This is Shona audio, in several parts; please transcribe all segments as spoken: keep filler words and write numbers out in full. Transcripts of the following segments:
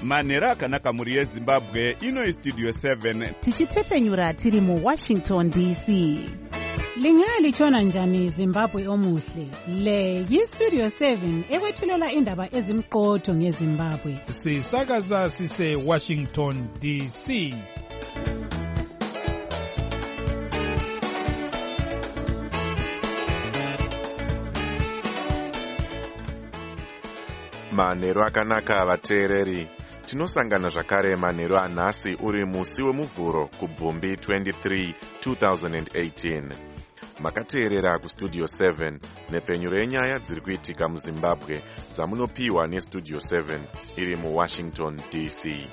Manheru akanaka muri yeZimbabwe, ino iStudio seven. Tichitefenyura tiri mu Washington D C. Lingalitshona njani Zimbabwe omuhle? Le yiStudio seven ekwethulela indaba ezimqotho ngeZimbabwe. Sisakaza sise Washington D C. Manheru akanaka vateereri. Tinosangana zvakare manheru anhasi uri musi wemuvhuro kuBvumbi twenty-three, two thousand eighteen. Makateerera kuStudio seven nepfenyuro yenyaya dziri kuitika muZimbabwe dzamunopiwa neStudio seven iri muWashington D C.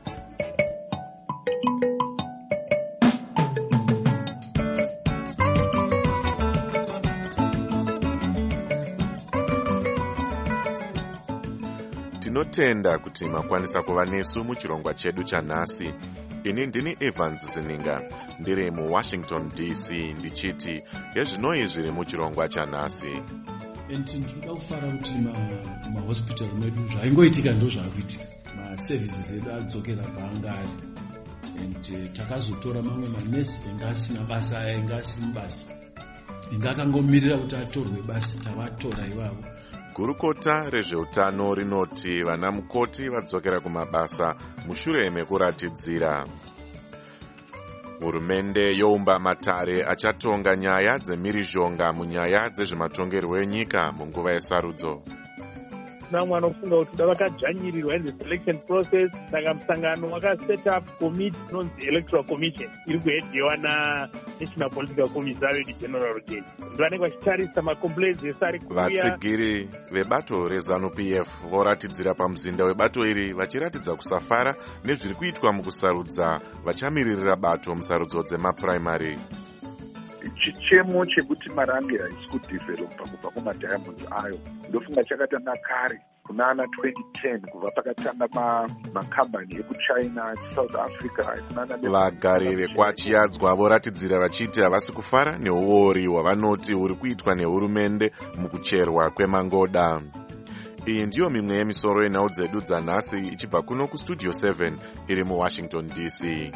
Tinotenda kuti makwanisa kuva nesu muchirongwa chedu chanhasi. Ini ndini Evans Zininga, ndiri muWashington D C ndichiti yezvinoi zviri muchirongwa chanhasi. Ndinoda kufara kuti mahospital medu zvaingoitika ndo zvaakuitika. Maservices edu adzokera paanga ari. And takazotora mamwe manesi enga asina basa, enga asina basa. Enga akangomirira kuti atorwe basa, tavatora ivavo. Gurukota rezveutano rinoti vana mukoti vadzokera kumabasa mushure mekuratidzira. Hurumende youmba matare achatonga nyaya dzemhirizhonga munyaya dzezvematongerwo enyika munguva yesarudzo. Vamwe vanofunga kuti vakadzvanyirirwa in the selection process, saka musangano waka set up committee inonzi electoral commission iri kuhedhiwa naNational Political Commissariat General Rugeni. Vanenge vachitarisa macomplaints ese ari kuuya. Vatsigiri vebato reZANU-P F voratidzira pamuzinda webato iri vachiratidza kusafara nezviri kuitwa mukusarudza vachamiririra bato musarudzo dzemapuraimari. Chichemo chekuti marange haisi kudhivhelopa kubva kumadiamonds ayo ndofunga chakatanga kare kunana twenty ten kubva pakatanga makambani ekuchina, South Africa. Vagari vekwaChiadzwa voratidzira vachiti havasi kufara neuori hwavanoti huri kuitwa nehurumende mukucherwa kwemangoda. Iyi ndiyo mimwe yemisoro yenhau dzedu dzanhasi ichibva kuno kuStudio seven iri muWashington D C.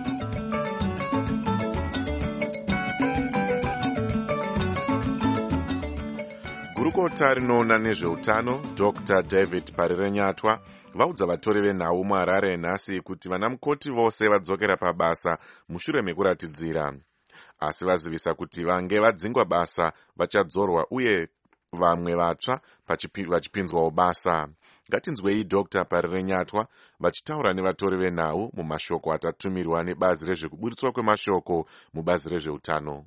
Gurukota rinoona nezveutano Doctor David Parirenyatwa vaudza vatori venhau muHarare nhasi kuti vana mukoti vose vadzokera pabasa mushure mekuratidzira. Asi vazivisa kuti vange vadzingwa basa vachadzorwa uye vamwe vatsva vachipinzwawo basa. Ngatinzwei Doctor Parirenyatwa vachitaura nevatori venhau mumashoko atatumirwa nebazi rezvekuburitswa kwemashoko mubazi rezveutano.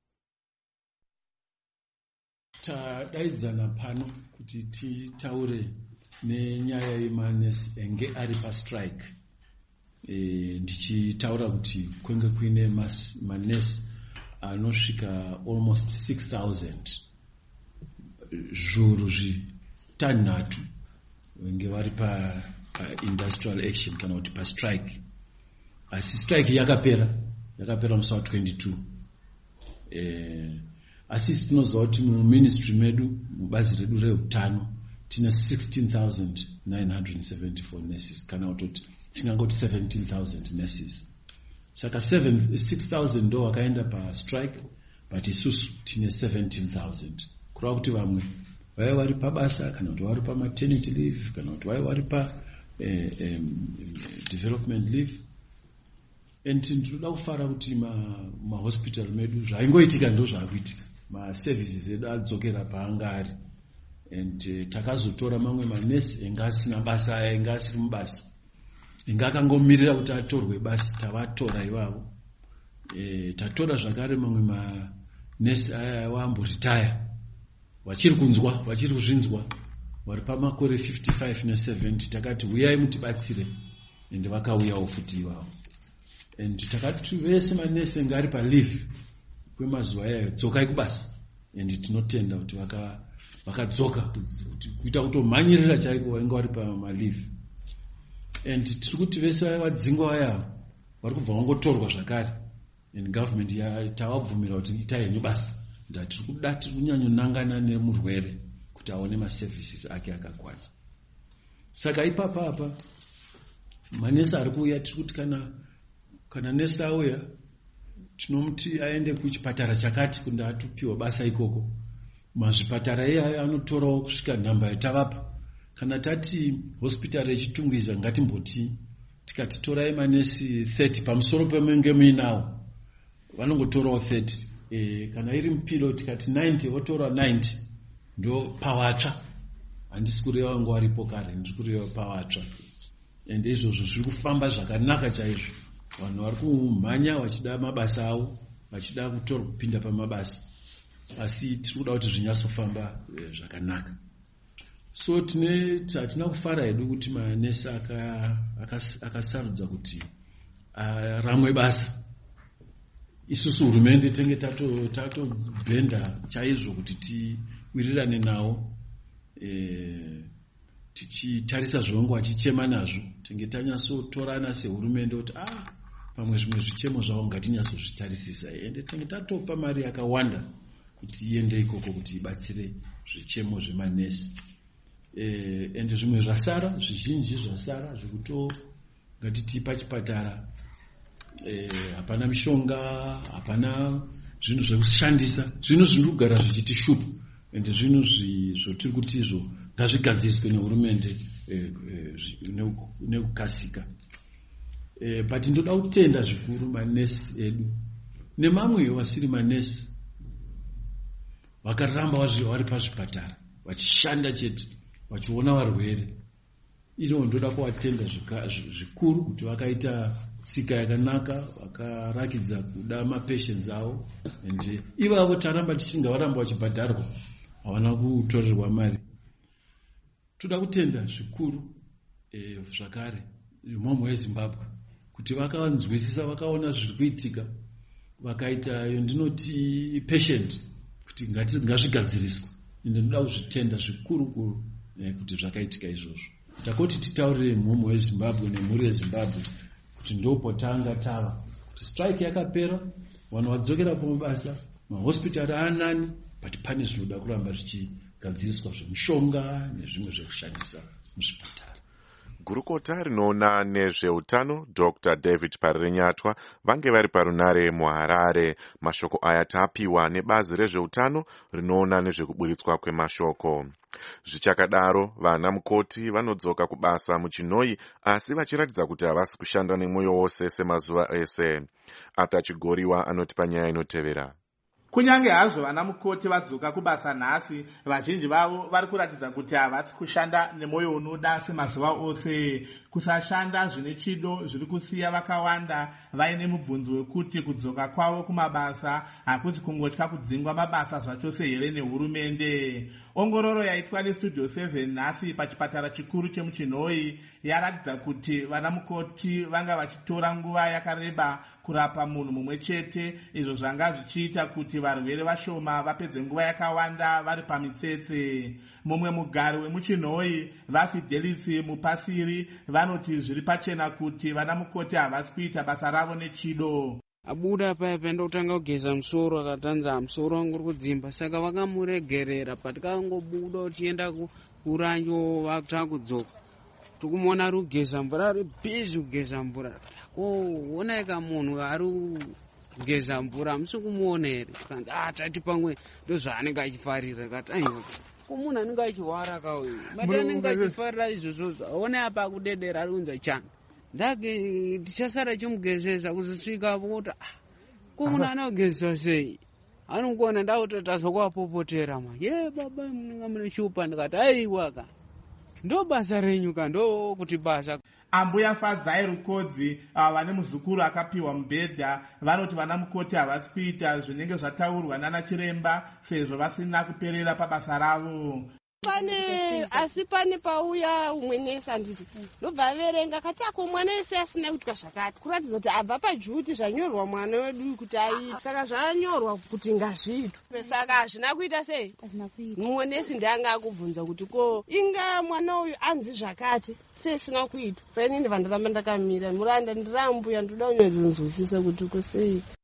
Tadaidzana pano kuti titaure nenyaya yemanesi enge ari pastrike. E, ndichitaura kuti kwenge kuine manesi anosvika almost six thousand zviuru zvitanhatu venge vari pa, pa industrial action kana kuti pastrike. Asi strike yakapera yakapera musi wa twenty-two. E, asi tinoziva kuti muministry medu mubazi redu reutano tina sixteen thousand nine hundred seventy-four nurses kana kutoti tingangoti seventeen thousand nurses. Saka six thousand ndo wakaenda pa strike, but isusu tine seventeen thousand. Kureva kuti vamwe vaiva vari pabasa kana kuti vari pa maternity leave kana kuti vaiva vari pa eh, um, development leave. And ndinoda kufara kuti mahospital ma medu zvaingoitika ndo zvaakuitika. Ma-services edu adzokera paanga ari. And uh, takazotora mamwe manesi enga asina basa, enga asiri mubasa, enga akangomirira kuti atorwe basi, tavatora ivavo. E, tatora zvakare mamwe manesi aya waamboritaya vachiri kunzwa, vachiri kuzvinzwa, vari pamakore fifty-five ne seventy. Takati uyai mutibatsire, ende vakauyawo futi ivavo. And takati vese manesi enga ari paleave kwemazuva ayayo dzokai kubasa. And tinotenda kuti vaka vakadzoka kuita kutomhanyirira chaiko vainge vari pamaleave. And tiri kuti vese vadzingwa vayavo vari kubva vangotorwa zvakare. And government tavabvumira kuti itai henyu basa. Tiri kuda tiri kunyanyonangana nemurwere kuti aone maservices ake akakwana. Saka ipapa apa manesi ari kuuya tiri kuti kana kana nesi auya tinomuti aende kuchipatara chakati kuti atopiwa basa ikoko. Mazvipatara iyayo anotorawo kusvika nhamba yatavapa. Kana tati hospital yechitungwiza ngatimboti tikati torai manesi thirty pamusoro pemenge muinawo vanongotorawo thirty. E, kana iri Mupiro tikati ninety votora ninety ndo pawatsva. Handisi kureva vangu varipo kare, ndiri kureva pawatsva. Ende izvozvo zviri kufamba zvakanaka chaizvo. Vanhu vari kumhanya vachida mabasa avo, vachida kutora kupinda pamabasa. Asi tiri kuda kuti zvinyatsofamba e, zvakanaka. So tine hatina kufara hedu kuti manesi akasarudza kuti ramwe basa. Isusu hurumende tenge tato tato benda chaizvo kuti tiwirirane nawo, e, tichitarisa zvongo achichema nazvo, tenge tanyatsotorana sehurumende kuti ah pamwe zvimwe zvichemo zvavo ngatinyatsozvitarisisa, ende tenge tatopa mari yakawanda kuti iende ikoko kuti ibatsire zvichemo zvemanesi. E, ende zvimwe zvasara, zvizhinji zvasara zvekuto ngatiti pachipatara e, hapana mishonga, hapana zvinhu zvekushandisa, zvinhu zviri kugara zvichiti shupa, ende zvinhu zvotiri kuti izvo ngazvigadziriswe nehurumende e, e, nekukasika. E, but ndoda kutenda zvikuru manesi edu nemamwe wasiri manesi vakaramba vari pazvipatara vachishanda chete vachiona varwere. Iro ndoda kuvatenda zvikuru kuti vakaita tsika yakanaka, vakarakidza kuda mapatients avo, ende ivavo taramba tichinga varamba vachibhadharwa, havana kutorerwa mari. Toda kutenda zvikuru e, zvakare mumwe weZimbabwe kuti vakanzwisisa, vakaona zviri kuitika, vakaita ndinoti patient kuti ngazvigadziriswe. Ende ndoda kuzvitenda zvikuru kuru e, kuti zvakaitika izvozvo. Takoti titaurire mumwe weZimbabwe nemhuri yeZimbabwe kuti ndopo tanga tava kuti strike yakapera, vanhu vadzokera pamabasa, mahospitari anani, but pane zvinoda kuramba zvichigadziriswa zvemishonga nezvimwe zvekushandisa muzvipatara. Gurukota rinoona nezveutano Doctor David Parirenyatwa vange vari parunare muHarare. Mashoko aya tapiwa nebazi rezveutano rinoona nezvekuburitswa kwemashoko. Zvichakadaro, vana mukoti vanodzoka kubasa muChinoi, asi vachiratidza kuti havasi kushanda nemwoyo wose semazuva ese. Arthur Chigoriwa anoti panyaya inotevera. Kunyange hazvo vana mukoti vadzoka kubasa nhasi, vazhinji vavo vari kuratidza kuti havasi kushanda nemwoyo unoda semazuva ose. Kusashanda zvine chido zviri kusiya vakawanda vaine mubvunzo wekuti kudzoka kwavo kumabasa hakusi kungotya kudzingwa mabasa zvachose here nehurumende. Ongororo yaitwa neStudio seven nhasi pachipatara chikuru chemuChinoi yaratidza kuti vana mukoti vanga vachitora nguva yakareba kurapa munhu mumwe chete, izvo zvanga zvichiita kuti varwere vashoma vapedze nguva yakawanda vari pamitsetse. Mumwe mugari wemuChinoi, vaFidelisi Mupasiri, vanoti zviri pachena kuti vana mukoti havasi kuita basa ravo nechido. Abuda paya penda kutanga kugeza musoro, akatanza musoro wangu uri kudzimba, saka vakamuregerera. Patikangobuda tichienda kuranjo vakutanga kudzoka, tikumuona ari kugeza mvura, ari bhizi kugeza mvura. Koona ika munhu ari kugeza mvura musi kumuona here? Tikanzi ah tati pamwe ndozvaanenge achifarira. Kati aiwa ko munhu anenge achihwara kauyu mati anenge achifarira izvozvo, aona apa kudedera ari kunzwa chana ndake tichasara chimugezesa kuzosvika kuti ah ko munhu anogezesa sei, anongona ndakutotazwa kuwapopotera ma ye baba munenge mune shupa. Ndikati aiwa ka ndo basa renyu ka ndo kuti basa. Ambuya Fadzai Rukodzi vane muzukuru akapiwa mubhedha vanoti vana mukoti havasi kuita zvinenge zvataurwa nana chiremba sezvo vasina kuperera pabasa ravo. Pane asi pane pauya umwe nesi anditi ndobva averenga kati ako mwana wese asina kuitwa zvakati, kuratidza kuti abva pajuti zvanyorwa mwana wedu kuti aite, saka zvanyorwa kuti ngazviitwe, saka hazvina kuita sei. Mumwe nesi ndanga akubvunza kuti ko inga mwana uyu anzi zvakati seisina kuitwa, saka inini vandoramba ndakamira muranda ndirambuya ndoda kunyatsinzwisisa kuti ko sei.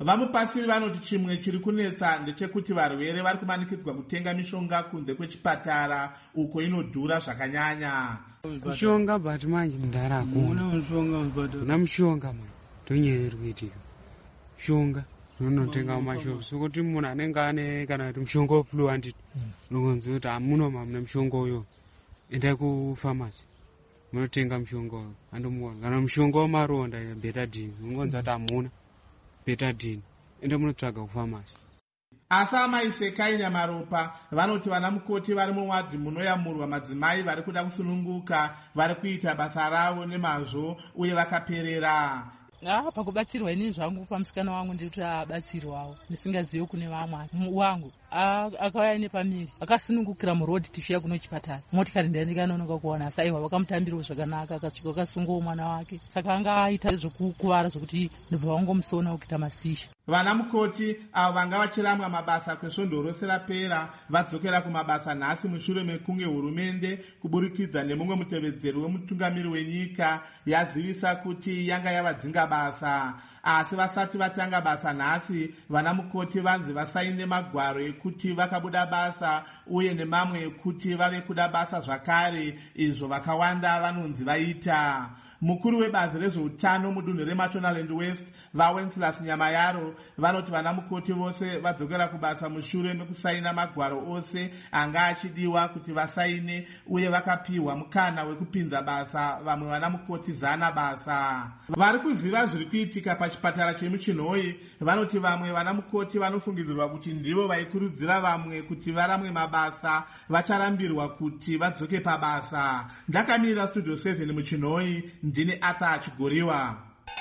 vamupasiri vanoti chimwe chiri kunetsa ndechekuti varwere vari kumanikidzwa kutenga mishonga kunze kwechipatara uko inodhura zvakanyanya. Mishonga bati manje mundara akuna una mishonga manje tonyeri kuitika mishonga unotenga mumashopu sokuti munhu anenge ane kana kuti mushonga weflu handiti unokonza kuti hamunoma mune mushonga uyo endai kufamasi munotenga mushonga uyo andomuona kana mushonga wemaronda betadine unokonza kuti hamuna betadine ende munotsvaga kufamasi. Asi amai Sekai Nyamaropa vanoti vana mukoti vari muwadhi munoyamurwa madzimai vari kuda kusununguka vari kuita basa ravo nemazvo uye vakaperera. Ah, pakubatsirwa ini zvangu pamusikana wangu ndiri kuti abatsirwawo ndisingazivi kune vamwe wangu akauya nepamiri akasunungukira murodhi tichisvika kuno chipatara motikari ndaikanonoka kuona asi aiwa vakamutambirawo zvakanaka akasvika akasungawo mwana wake saka anga aita zvokukuvara zvokuti ndobva vangomusona kuita mastisha. Vana mukoti avo vanga vachiramwa mabasa kwesvondo rose rapera vadzokera kumabasa nhasi mushure mekunge hurumende kuburikidza nemumwe mutevedzeri wemutungamiri wenyika yazivisa kuti yanga yavadzinga basa. Asi vasati vatanga basa nhasi vana mukoti vanzi vasaine magwaro ekuti vakabuda basa uye nemamwe ekuti vave kuda basa zvakare izvo vakawanda vanonzi vaita. Mukuru webazi rezveutano mudunhu reMashonaland West vaWenceslas Nyamayaro vanoti vana mukoti vose vadzokera kubasa mushure mekusaina magwaro ose anga achidiwa kuti vasaine uye vakapiwa mukana wekupinza basa vamwe vana mukoti zana basa. Vari kuziva zviri kuitika pachipatara chemuChinhoyi vanoti vamwe vana mukoti vanofungidzirwa kuti ndivo vaikurudzira vamwe kuti varamwe mabasa vacharambirwa kuti vadzoke pabasa. Ndakamirira Studio seven muChinhoyi ndini Ata Chigoriwa.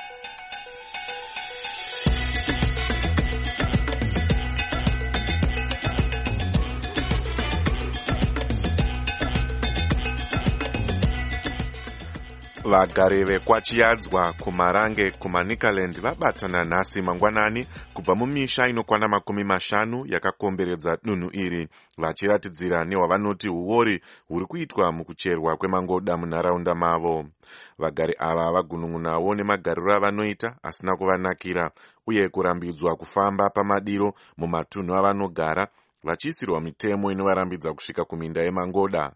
Vagari vekwachiadzwa kumarange kumanikaland vabatana nhasi mangwanani kubva mumisha inokwana makumi mashanu yakakomberedza dunhu iri vachiratidzira nehwavanoti uori huri kuitwa mukucherwa kwemangoda munharaunda mavo. Vagari ava vagunun'unawo nemagariro avanoita asina kuvanakira uye kurambidzwa kufamba pamadiro mumatunhu avanogara vachiisirwa mitemo inovarambidza kusvika kuminda yemangoda.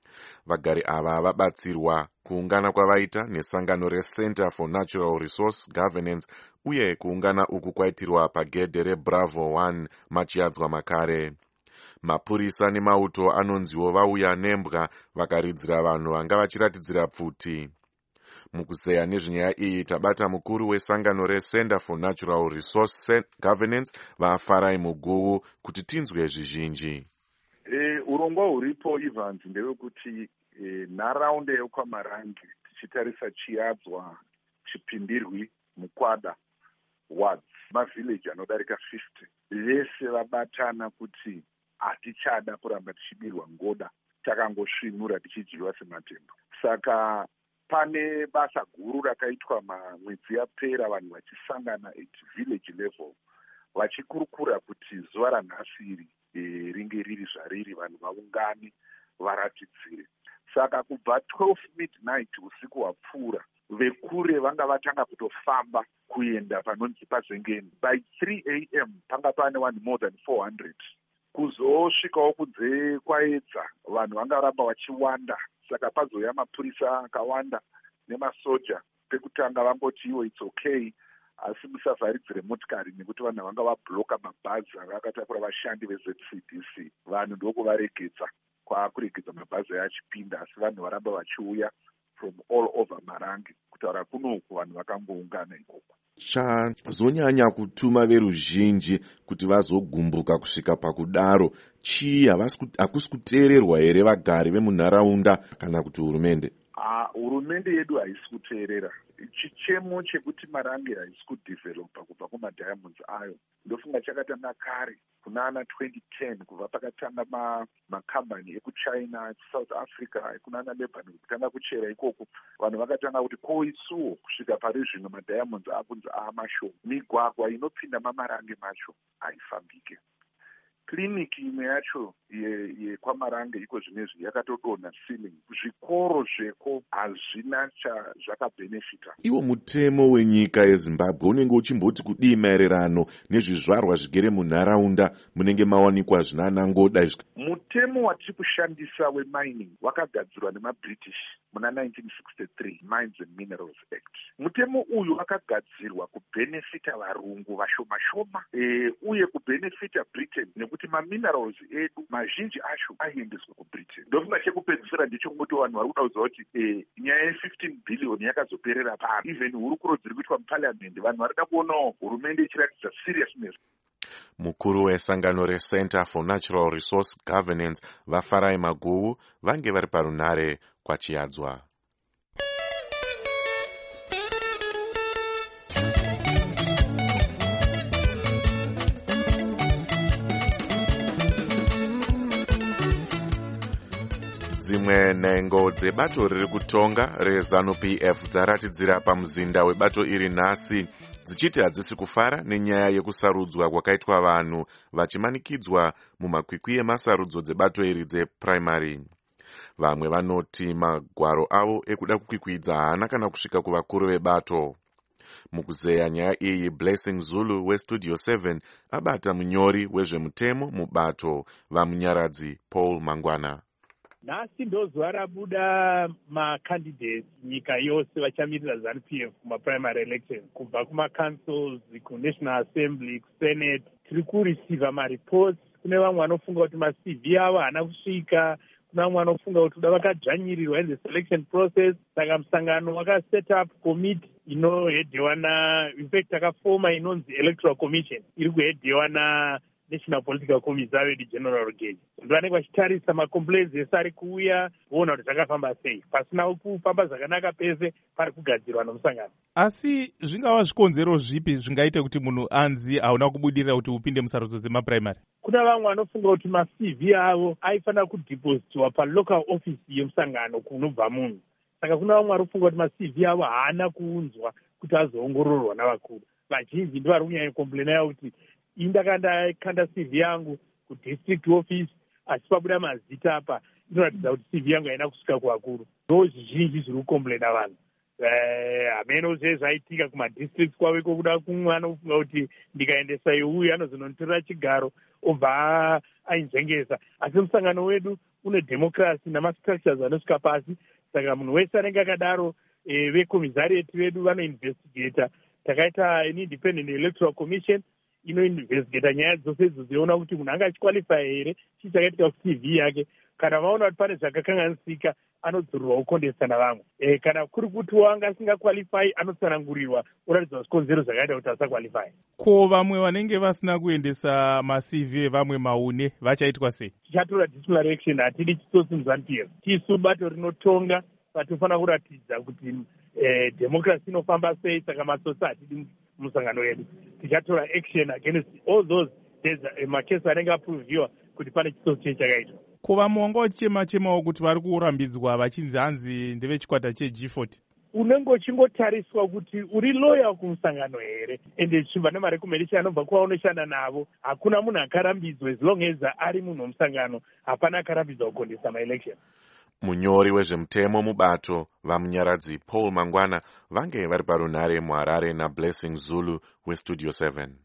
Vagari ava vabatsirwa kuungana kwavaita nesangano reCenter for Natural Resource Governance uye kuungana uku kwaitirwa pagedhe reBravo one machiadzwa makare. Mapurisa nemauto anonziwo vauya nembwa vakaridzira vanhu vanga vachiratidzira pfuti. Mukuzeya nezvenyaya iyi tabata mukuru wesangano reCenter for Natural Resource Governance vaFarai Muguvu kuti tinzwe zvizhinji. E, urongwa huripo Evans ndewekuti e, nharaunda yekwamarange tichitarisa Chiadzwa, Chipindirwi, Mukwada wards mavhillage anodarika fifty vese vabatana kuti hatichada kuramba tichibirwa ngoda takangosvinura tichidyiwa sematembo. Saka pane basa guru rakaitwa mwedzi yapera vanhu vachisangana at village level vachikurukura kuti zuva ranhasi iri e, ringe riri zvariri vanhu vaungane varatidzire. Saka kubva twelve midnight usiku hwapfuura vekure vanga vatanga kutofamba kuenda panonzi paZengeni. By three a m panga pane one more than four hundred. Kuzosvikawo kunze kwaedza vanhu vanga ramba vachiwanda. Saka pazoya mapurisa akawanda nemasoja pekutanga vangoti iwo it's okay asi musavharidzire motikari nekuti vanhu vanga vabloka mabhazi anga akatakura vashandi veZ C D C. Vanhu ndokuvaregedza kwakuregedza mabhazi achipinda asi vanhu varamba vachiuya from all over Marange kutaura kunoku vanhu vakamboungana ikoko. Chazonyanya kutuma veruzhinji kuti vazogumbuka kusvika pakudaro chii? Hakusi kuteererwa here vagari vemunharaunda kana kuti hurumende? Ah, hurumende yedu haisi kuteerera. Chichemo chekuti Marange haisi kudhivhelopa kubva kumadiamonds ayo ndofunga chakatanga kare kuna ana twenty ten kubva pakatanga makambani ekuchina, South Africa, kuna ana Lebanon kutanga kuchera ikoko. Vanhu vakatanga kuti ko isuwo kusvika pari zvino madiamonds akunzi aamashoma. Migwagwa inopinda mamarange macho haifambike. Kliniki imwe yacho yeKwamarange iko zvinezvi yakatodonha ceiling. Zvikoro zveko hazvina zvakabhenefita. Iwo mutemo wenyika yeZimbabwe unenge uchimboti kudii maererano nezvizvarwa zvigere munharaunda munenge mawanikwa zvinanangoda izvi? Mutemo watiri kushandisa wemining wakagadzirwa nemaBritish muna nineteen sixty-three, Mines and Minerals Act. Mutemo uyu wakagadzirwa kubhenefita varungu vashoma-shoma e, uye kubhenefita Britain nekuti maminerals edu mazhinji acho aiendeswa kuBritain. Ndofunga chekupedzisira ndechekuti vanhu vari kuda kuziva kuti e, nyaya ye-fifteen billion yakazoperera pari. Even hurukuro dziri kuitwa muparliament vanhu varida kuonawo hurumende ichiratidza seriousness. Mukuru wesangano reCenter for Natural Resource Governance vaFarai Maguwu vange vari parunhare kwachiadzwa. Dzimwe nhengo dzebato riri kutonga reZANU-P F dzaratidzira pamuzinda webato iri nhasi dzichiti hadzisi kufara nenyaya yekusarudzwa kwakaitwa vanhu vachimanikidzwa mumakwikwi emasarudzo dzebato iri dzepuraimari. Vamwe vanoti magwaro avo ekuda kukwikwidza haana kana kusvika kuvakuru vebato. Mukuzeya nyaya iyi, Blessing Zulu weStudio seven abata munyori wezvemutemo mubato vamunyaradzi Paul Mangwana. Nhasi ndozuva rabuda macandidates nyika yose vachamirira ZANU-P F kumaprimary elections kubva kumacouncils, kunational assembly, kusenate. Tiri kureceiva mareports. Kune vamwe vanofunga kuti maC V avo haana kusvika. Kuna vamwe vanofunga kuti kuda vakadzvanyirirwa in the selection process. Saka musangano wakaset up committee inohedhewa na, in fact takafoma inonzi electoral commission iri kuhedhewa na National Political Commissariat General Gage. Vanenge vachitarisa macomplaints ese ari kuuya voona kuti zvakafamba sei. Pasina kufamba zvakanaka pese pari kugadzirwa nomusangano. Asi zvingava zvikonzero zvipi zvingaite kuti munhu anzi hauna kubudirira kuti upinde musarudzo dzemapuraimari? Kuna vamwe vanofunga kuti maC V avo aifanira kudepositiwa palocal office yemusangano kunobva munhu. Saka kuna vamwe vanofunga kuti maC V avo haana kuunzwa kuti azoongororwa navakuru. Vazhinji ndivari kunyanya komplaina yakuti indakanda C V yangu kudistrict office asi pabuda mazita apa inoratidza kuti C V yangu haina kusvika kuvakuru. Ndo zvizhinji zviri kukomplaina vanhu. Hameno zvezvaitika kumadistricts kwaveko kuda kumwe anofunga kuti ndikaendesa uyu anozonontorera chigaro obva ainzvengesa. Asi musangano wedu une democracy namastructures anosvika pasi. Saka munhu wese anenge akadaro vecommissariat vedu vanoinvestigata. Takaita an independent electoral commission inoinvestigata nyaya dzose dzodziona kuti munhu anga achiqualify here chii chakaitika kuC V yake. Kana vaona kuti pane zvakakanganisika anodzorerwa kukondesa navamwe. E, kana kuri kuti wanga asingaqualify anotsanangurirwa uratidza zvikonzero zvakaita kuti asaqualify. Ko vamwe vanenge vasina kuendesa maC V vamwe maune vachaitwa sei? Tichatora disciplinary action. Hatidi chitsotsi muZANU-P F. Tisu bato rinotonga patinofanira kuratidza kuti eh, democracy inofamba sei. Saka matsotsi hatidi musangano wedu. Tichatora action against all those makesi anenge aproviwa kuti pane chitsotsi chakaitwa. Ko vamwe wanga vachichema-chemawo kuti vari kurambidzwa vachinzi hanzi ndevechikwata cheG forty? Unenge uchingotariswa kuti uri loya kumusangano here ende zvichibva nemarekomendation anobva kuvaunoshanda navo. Hakuna munhu akarambidzwa as long as ari munhu womusangano. Hapana akarambidzwa kukondesa maelection. Munyori wezvemutemo mubato vamunyaradzi Paul Mangwana vange vari parunhare muHarare naBlessing Zulu weStudio seven.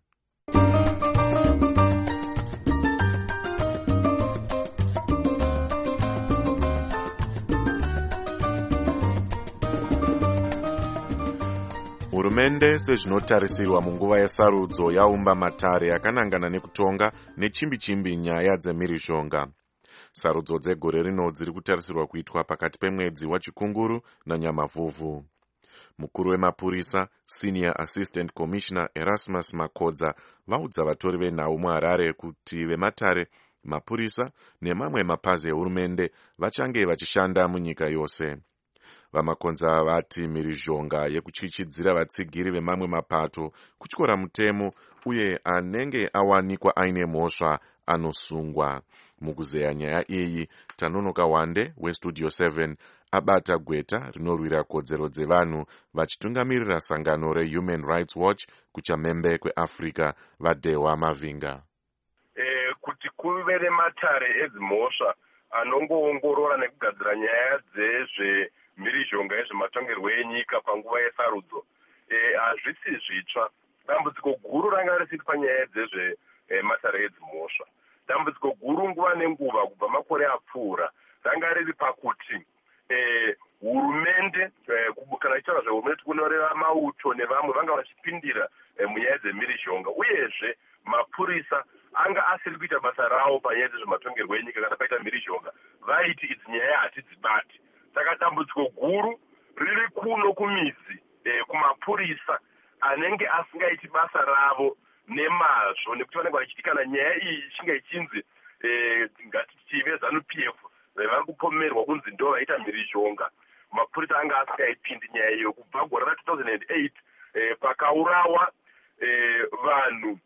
Hurumende sezvinotarisirwa munguva yesarudzo yaumba matare akanangana nekutonga nechimbi-chimbi nyaya dzemhirizhonga. Sarudzo dzegore rino dziri kutarisirwa kuitwa pakati pemwedzi waChikunguru naNyamavhuvhu. Mukuru wemapurisa Senior Assistant Commissioner Erasmus Makodza vaudza vatori venhau muHarare kuti vematare, mapurisa nemamwe mapazi ehurumende vachange vachishanda munyika yose. Vamakonza vati mhirizhonga yekuchichidzira vatsigiri vemamwe mapato kutyora mutemo uye anenge awanikwa aine mhosva anosungwa. Mukuzeya nyaya iyi, Tanonoka Wande weStudio seven abata gweta rinorwira kodzero dzevanhu vachitungamirira sangano reHuman Rights Watch kuchamhembe kweAfrica vaDehwa Mavinga. eh, kuti kuve nematare edzimhosva anongoongorora nekugadzira nyaya dzezvemhirizhonga yezvematongerwo enyika panguva yesarudzo. Hazvisi eh, zvitsva. Dambudziko guru ranga risiri panyaya dzezvematare eh, edzimhosva. Dambudziko guru nguva nenguva kubva makore apfuura ranga riri pakuti eh, hurumende eh, kana ichitaura zvehurumende kunoreva mauto nevamwe vanga vachipindira eh, munyaya dzemhirizhonga, uyezve mapurisa anga asiri kuita basa rawo panyaya dzezvematongerwo enyika kana paita mhirizhonga, vaiti idzi nyaya hatidzibati. Saka dambudziko guru riri kuno kumizi eh, kumapurisa anenge asingaiti basa ravo nemazvo, nekuti vanenge vachiti kana nyaya iyi ichinge ichinzi eh, ngatitive ZANU P F vari kupomerwa kunzi ndo vaita mhirizhonga, mapurisa anga asingaipindi nyaya iyo. Kubva gore ra two thousand eight eh, pakaurawa eh, vanhu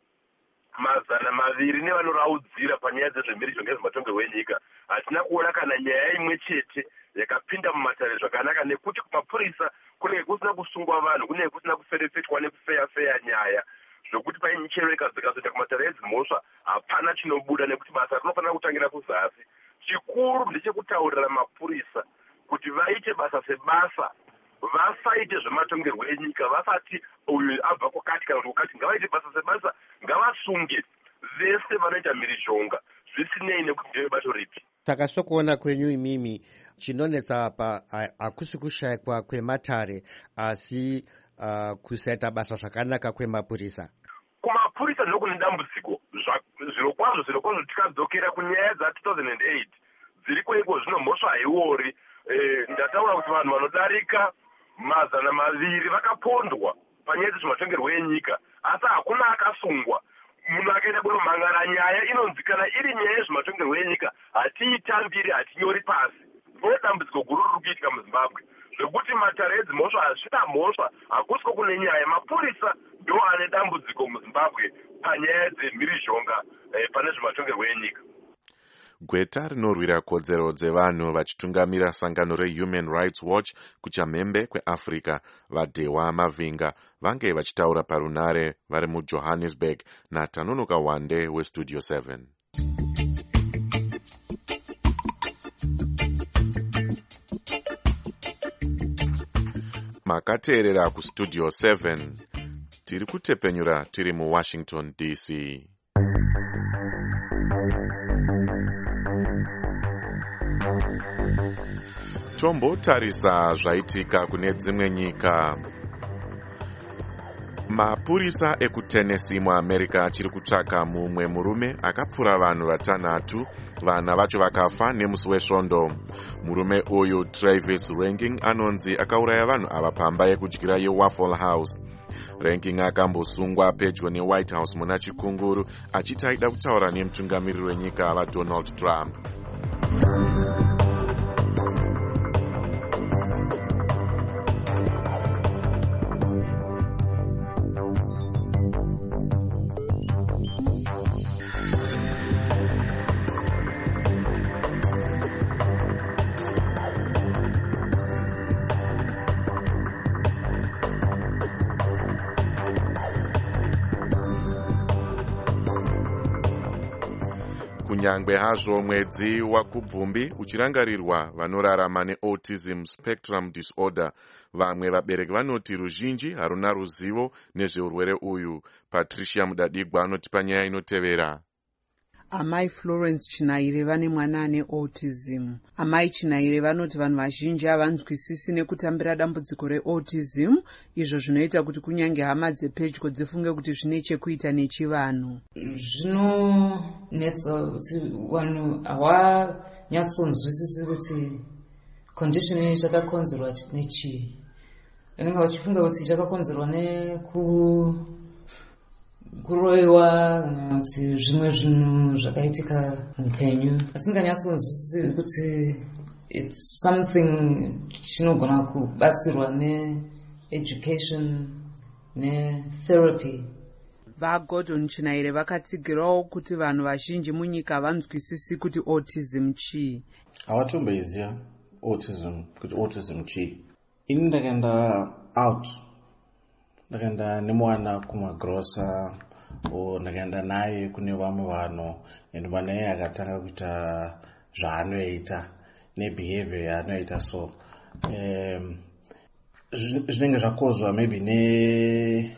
mazana maviri nevanoraudzira panyaya dzezvemhirizhonga yezvematongerwo enyika, hatina kuona kana nyaya imwe chete yakapinda mumatare zvakanaka, nekuti kumapurisa kunenge kusina kusungwa vanhu, kunenge kusina kuferefetwa nekufeya-feya nyaya zvokuti paine michero ikazoenda kumatare edzimhosva hapana chinobuda, nekuti basa rinofanira kutangira kuzasi. Chikuru ndechekutaurira mapurisa kuti vaite basa sebasa, vasaite zvematongerwo enyika, vasati uyu abva kwakati kana kuti kwakati, ngavaite basa sebasa, ngavasunge vese vanoita mhirizhonga zvisinei nekuti ndevebato ripi. Saka sokuona kwenyu imimi chinonetsa apa hakusi kushayikwa kwematare asi uh, kusaita basa zvakanaka kwemapurisa. Kumapurisa ndiko kune dambudziko zviro kwazvo zviro kwazvo tikadzokera kunyaya dza two thousand eight dziriko iko zvino mhosva haiori. Eh, ndataura kuti vanhu vanodarika mazana maviri vakapondwa panyaya dzezvematongerwo enyika, asi hakuna akasungwa. Munhu akaenda kunomhangara nyaya inonzi kana iri nyaya yezvematongerwo enyika hatiitambiri, hatinyori pasi. Ndo dambudziko guru riri kuitika muZimbabwe, zvekuti matare edzimhosva hazvina mhosva, hakusiko kune nyaya. Mapurisa ndo ane dambudziko muZimbabwe panyaya dzemhirizhonga eh, pane zvematongerwo enyika. Gweta rinorwira kodzero dzevanhu vachitungamira sangano reHuman Rights Watch kuchamhembe kweAfrica, vaDewa Mavinga, vange vachitaura parunare vari muJohannesburg naTanonoka Wande weStudio seven. Makateerera kuStudio seven, tiri kutepenyura tiri muWashington D C. Tombotarisa zvaitika kune dzimwe nyika. Mapurisa ekuTennessee muAmerica achiri kutsvaka mumwe murume akapfura vanhu vatanhatu, vana vacho vakafa nemusi wesvondo. Murume uyu Travis Ranking anonzi akauraya vanhu ava pamba yekudyira yeWaffle House. Ranking akambosungwa pedyo neWhite House muna chikunguru achiti aida kutaura nemutungamiriri wenyika vaDonald Trump. Kunyangwe hazvo mwedzi wakubvumbi uchirangarirwa vanorarama neautism spectrum disorder, vamwe vabereki vanoti ruzhinji haruna ruzivo nezveurwere uyu. Patricia Mudadigwa anoti panyaya inotevera. Amai Florence Chinaire vane mwana ane autism. Amai Chinaire vanoti vanhu vazhinji havanzwisisi nekutambira dambudziko reautism, izvo zvinoita kuti kunyange hama dzepedyo dzifunge kuti zvine chekuita nechivanhu. Zvinonetsa kuti vanhu havanyatsonzwisisi kuti condition iyi chakakonzerwa nechii. Vanenge vachifunga kuti chakakonzerwa neku kuroiwa kana kuti zvimwe zvinhu zvakaitika mupenyu, asinganyatsonzwisisi kuti it's something chinogona kubatsirwa needucation netherapy. VaGordon Chinaire vakatsigirawo kuti vanhu vazhinji munyika havanzwisisi kuti autism chii. Havatomboiziva autism kuti autism chii. Ini ndakaenda out, ndakaenda nemwana kumagrosa o ndakaenda naye kune vamwe vanhu and mwana iye akatanga kuita zvaanoita nebehavior yaanoita. So um, zvinenge zvakozwa maybe ne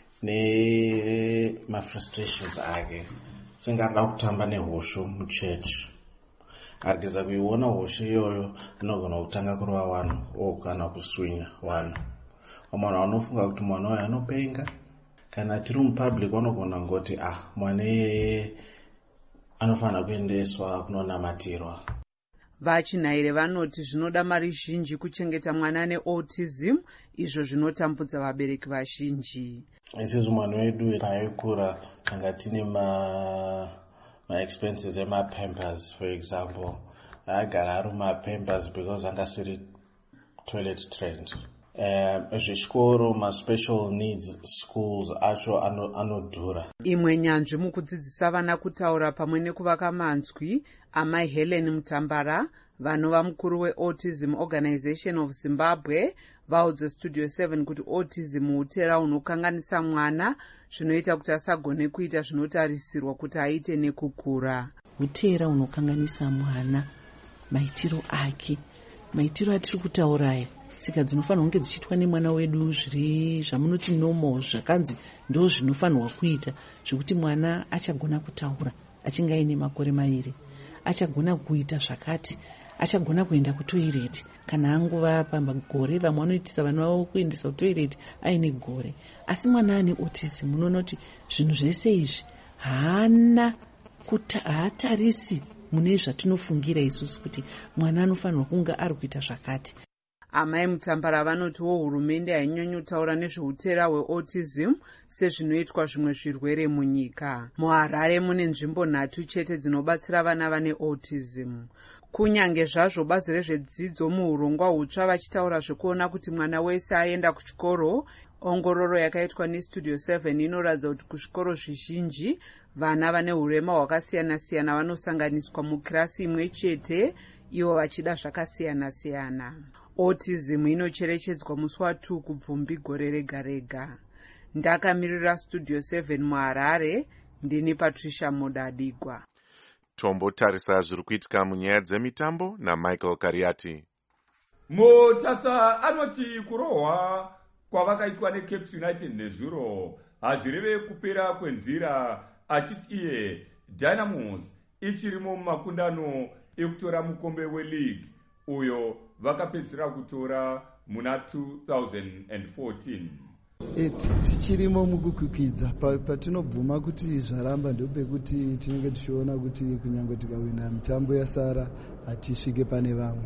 nemafrustrations ake, senge arida kutamba nehosho muchechi. Arigeza kuiona hosho iyoyo anogona kutanga kurova vanhu o kana kuswinya vanhu. Vamwe vanhu vanofunga kuti mwana uyu anopenga, kana tiri mupublic vanogona ngoti ah mwana iyeye anofanira kuendeswa kunonamatirwa. Vachinhaire vanoti zvinoda mari zhinji kuchengeta mwana neautism, izvo zvinotambudza vabereki vazhinji. Isusu mwana wedu paaikura tanga tine ma ma-expenses ema-pampers, for example. Agara ari ma-pampers because anga asiri toilet trained. Um, zvikoro ma-special needs schools acho anodhura. Ano Imwe nyanzvi mukudzidzisa vana kutaura pamwe nekuvaka manzwi, amai Helen Mutambara, vanova mukuru weAutism Organization of Zimbabwe, vaudza Studio seven kuti autism hutera hunokanganisa mwana, zvinoita kuti asagone kuita zvinotarisirwa kuti aite nekukura. Hutera hunokanganisa mwana, maitiro ake, maitiro atiri kutauraya. Tsika dzinofanirwa kunge dzichiitwa nemwana wedu zviri zvamunoti normal, zvakanzi ndo zvinofanirwa kuita, zvekuti mwana achagona kutaura achinge aine makore mairi, achagona kuita zvakati, achagona kuenda kutoireti kana anguva pamagore. Vamwe vanoitisa vana vavo kuendesa kutoireti aine gore, asi mwana ane autism unoona kuti zvinhu zvese izvi haana haatarisi mune zvatinofungira isusu kuti mwana anofanirwa kunge ari kuita zvakati. Amai Mutambara vanotiwo hurumende hainyonyi kutaura nezveutera hweautism sezvinoitwa zvimwe zvirwere munyika. MuHarare mune nzvimbo nhatu chete dzinobatsira vana vane autism. Kunyange zvazvo bazi rezvedzidzo muhurongwa hutsva vachitaura zvekuona kuti mwana wese aenda kuchikoro, ongororo yakaitwa neStudio seven inoratidza kuti kuzvikoro zvizhinji vana vane hurema hwakasiyana-siyana vanosanganiswa mukirasi imwe chete, ivo vachida zvakasiyana-siyana. Autism inocherechedzwa musi wa two kubvumbi gore rega rega. Ndakamirira Studio seven muHarare, ndini Patricia Modadigwa. Tombotarisa zviri kuitika munyaya dzemitambo naMichael Kariati. Mutasa anoti kurohwa kwavakaitwa neCape United nezuro hazvireve kupera kwenzira, achiti iye Dynamos ichirimo mumakundano ekutora mukombe weleague uyo vakapedzisira kutora muna two thousand fourteen. Tichirimo mukukwikidza patinobvuma kuti zvaramba ndopekuti tinenge tichiona kuti kunyange tikawina mitambo yasara hatisvike pane vamwe.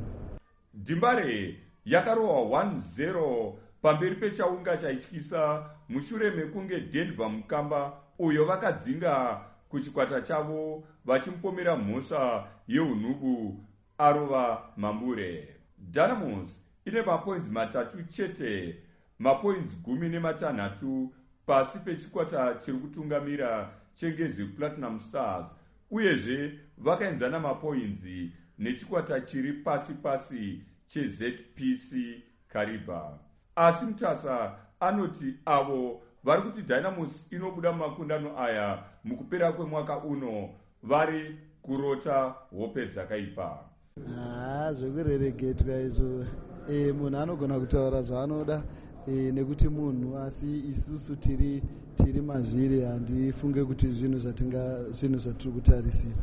Dimbare yakarohwa one zero pamberi pechaunga chaityisa mushure mekunge Denver Mukamba uyo vakadzinga kuchikwata chavo vachimupomera mhosva yeunhubu arova Mambure. Dynamos ine mapoints matatu chete, mapoints gumi nematanhatu pasi pechikwata chiri kutungamira chengezi Platinum Stars, uyezve vakaenzana mapoints nechikwata chiri pasi pasi cheZ P C Kariba. Asi Mutasa anoti avo vari kuti Dynamos inobuda mumakundano aya mukupera kwemwaka uno vari kurota hope dzakaipa. Ah, zvekureregetwa izvo e, munhu anogona kutaura zvaanoda e, nekuti munhu, asi isusu tiri tiri mazviri handifunge kuti zvinhu zvatinga zvinhu zvatiri kutarisira.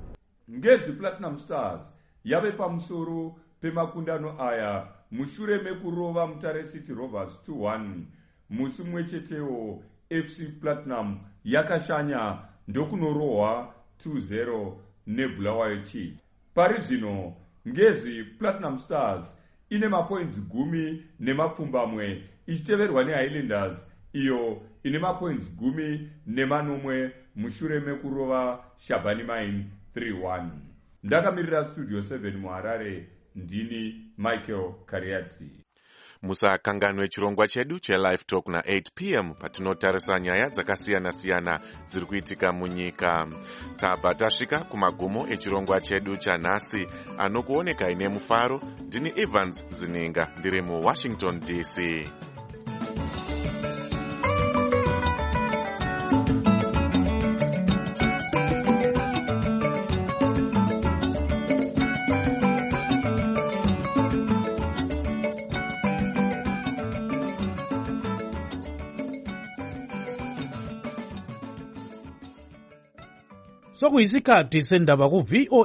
Ngezi Platinum Stars yave pamusoro pemakundano aya mushure mekurova Mutare City Rovers two one. Musi mumwe chetewo F C Platinum yakashanya ndokunorohwa two zero neBulawayo Chiefs. Pari zvino Ngezi Platinum Stars ine mapoints gumi nemapfumbamwe ichiteverwa neHighlanders iyo ine mapoints gumi nemanomwe mushure mekurova Shabani Mine three one. Ndakamirira Studio seven muHarare, ndini Michael Kariati. Musakanganwe chirongwa chedu cheLive Talk na eight p m patinotarisa nyaya dzakasiyana-siyana dziri kuitika munyika. Tabva tasvika kumagumo echirongwa chedu chanhasi, anokuoneka ine mufaro. Ndini Evans Zininga, ndiri muWashington D C. sokuyisikhathi sendaba ku-V O